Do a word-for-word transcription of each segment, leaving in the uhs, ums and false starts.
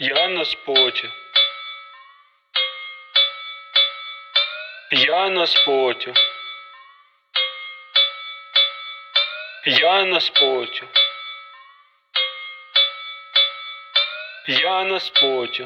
Я на споте. Я на споте. Я на споте. Я на споте.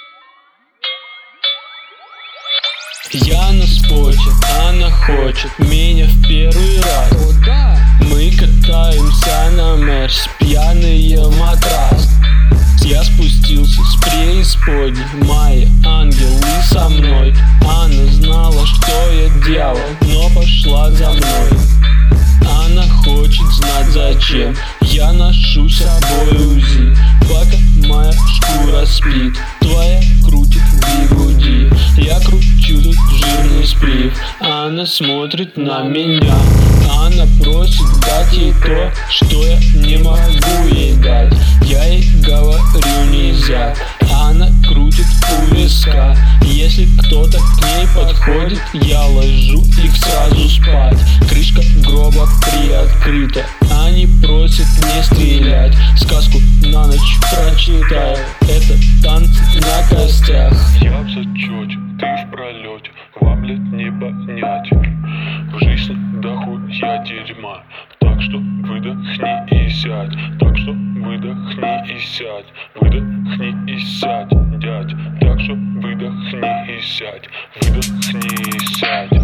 Я на споте, она хочет меня в первый раз. О, да. Мы катаемся на Мерс, пьяные матрас. Я спустился с преисподней, мои ангелы со мной. Она знала, что я дьявол, но пошла за мной. Она хочет знать зачем я ношу с собой УЗИ. Пока моя шкура спит, твоя крутит бигуди. Я кручу тут жирный сплив, она смотрит на меня. Она просит дать ей то, что я не могу ей дать. Я ей говорю нельзя, она крутит у виска. Если кто-то к ней подходит, я ложу их сразу спать. Крышка гроба приоткрыта, они просят не стрелять. Сказку на ночь прочитаю, это танцы на костях. Я в зачете, ты в пролете, вам лет не понять. В жизни дохуя дерьма, так что выдохни и сядь. Так что выдохни и сядь. Выдохни и сядь, дядь. Так что выдохни и сядь. Выдохни и сядь.